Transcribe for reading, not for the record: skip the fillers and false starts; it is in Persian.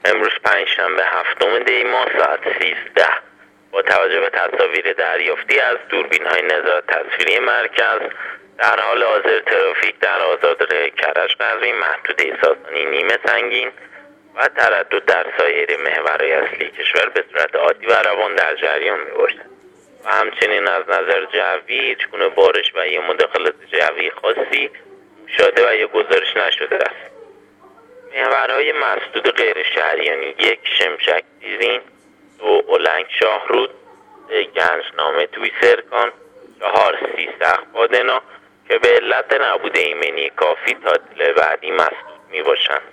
امروز پنجشنبه 7 دی ماه ساعت 13 با توجه به تصاویر دریافتی از دوربین‌های نظارت تصویری مرکز در حال حاضر ترافیک در آزادراه کرج قزوین محدوده ساسانی نیمه سنگین و تردد در سایر محورهای اصلی کشور به صورت عادی و روان در جریان می‌باشد و همچنین از نظر جوی هیچگونه بارش و یا مداخلات جوی خاصی مشاهده و یا گزارش نشده است. محورهای مسدود غیر شهریانی: 1 شمشک دیزین، 2 اولنگ شاهرود، 3 گنجنامه توی سرکان، 4 سیستخ بادنا که به علت نبود ایمنی کافی تا دل بعدی مسدود می باشند.